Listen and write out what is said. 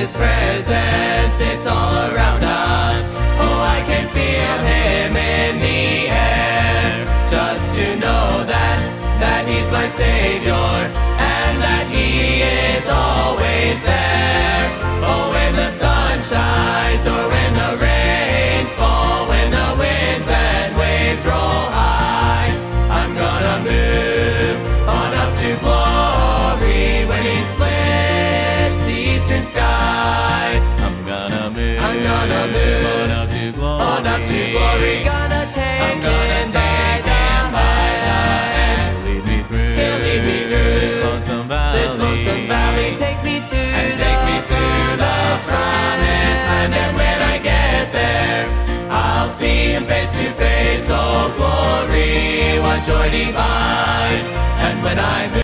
His presence, it's all around us. Oh, I can feel Him in the air. Just to know that He's my Savior, and that He is always there. Oh, when the sun shines or when the rains fall, when the winds and waves roll high, I'm gonna move on up to glory when He splits the eastern sky. I'm gonna move on up to glory, on up to glory. Gonna take I'm gonna Him take by Him the by the hand. hand. He'll lead me through this lonesome valley. This lonesome valley, take me to the promised land. And when I get there, I'll see Him face to face. Oh, glory, what joy divine. And when I